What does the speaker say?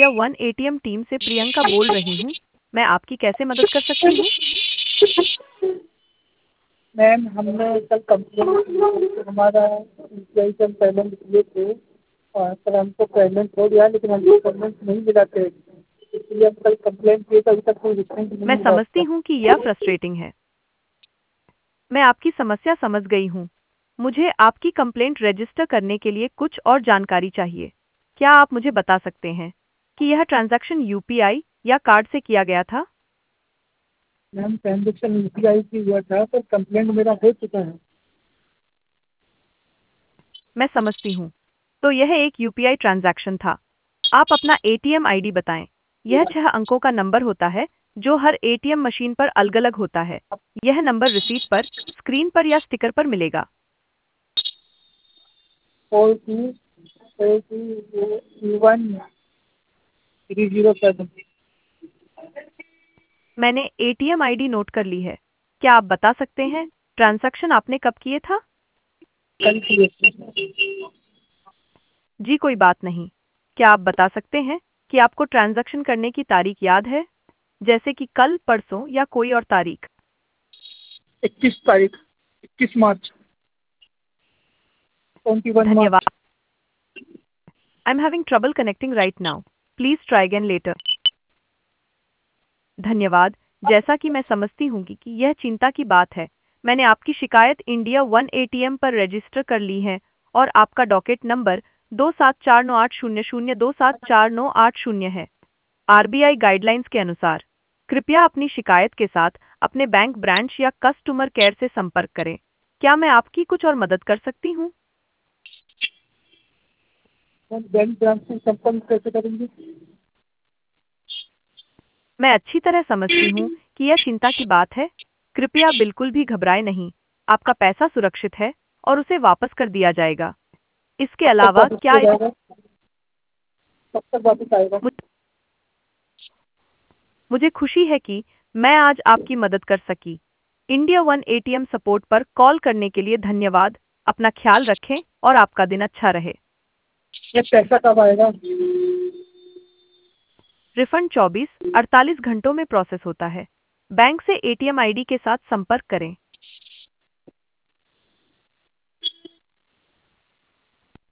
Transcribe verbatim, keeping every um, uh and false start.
India One ATM team से प्रियंका बोल रही हूँ। मैं आपकी कैसे मदद कर सकती हूँ? मैम हमने कल कंप्लेंट की तो हमारा यूपीआई से हम पेमेंट किए थे और सर हमको पेमेंट हो गया लेकिन हमको पेमेंट नहीं मिला थे, इसलिए हम कल कंप्लेंट किए तो अभी तक कोई रिस्पॉन्स नहीं मैं मिला समझती उसका। हूँ कि यह फ्रस्ट्रेटिंग है। मैं आपकी समस्या समझ गई हूँ। मुझे आपकी कंप्लेंट रजिस्टर करने के लिए कुछ और जानकारी चाहिए। क्या आप मुझे बता सकते हैं कि यह ट्रांजैक्शन यूपीआई या कार्ड से किया गया था? मैम ट्रांजेक्शन यूपीआई से हुआ था पर कंप्लेंट मेरा हो चुका है। मैं समझती हूँ। तो यह एक यूपीआई ट्रांजैक्शन था। आप अपना एटीएम आईडी बताएं। यह छह अंकों का नंबर होता है जो हर एटीएम मशीन पर अलग-अलग होता है। यह नंबर रिसीट पर, स्क्रीन पर या स्टिकर पर मिलेगा। Four two four two one three zero seven. मैंने एटीएम आईडी नोट कर ली है। क्या आप बता सकते हैं ट्रांजैक्शन आपने कब किए था? कल की है। जी कोई बात नहीं। क्या आप बता सकते हैं कि आपको ट्रांजैक्शन करने की तारीख याद है? जैसे कि कल, परसों या कोई और तारीख? इक्कीस तारीख, इक्कीस मार्च, ट्वेंटी वन धन्यवाद। March. I am having trouble connecting right now. Please try again later. धन्यवाद। जैसा कि मैं समझती हूँ कि कि यह चिंता की बात है। मैंने आपकी शिकायत इंडिया वन एटीएम पर रजिस्टर कर ली है और आपका डॉकेट नंबर दो सात चार नौ आठ शून्य शून्य दो सात चार नौ आठ शून्य है। आरबीआई गाइडलाइंस के अनुसार कृपया अपनी शिकायत के साथ अपने बैंक ब्रांच या कस्टमर केयर से संपर्क करें। क्या मैं आपकी कुछ और मदद कर सकती हूँ? हम बैंक ब्रांच से संपर्क कैसे करेंगे? मैं अच्छी तरह समझती हूँ कि यह चिंता की बात है। कृपया बिल्कुल भी घबराएं नहीं। आपका पैसा सुरक्षित है और उसे वापस कर दिया जाएगा। इसके कब तक अलावा वापस क्या किया इस जाएगा? कब तक वापस आएगा? मुझ- मुझे खुशी है कि मैं आज आपकी मदद कर सकी। इंडिया वन एटीएम सपोर्ट पर कॉल करने के लिए धन्यवाद। अपना ख्याल रखें और आपका दिन अच्छा रहे। ये पैसा कब आएगा? रिफंड चौबीस अड़तालीस घंटों में प्रोसेस होता है। बैंक से एटीएम आईडी के साथ संपर्क करें।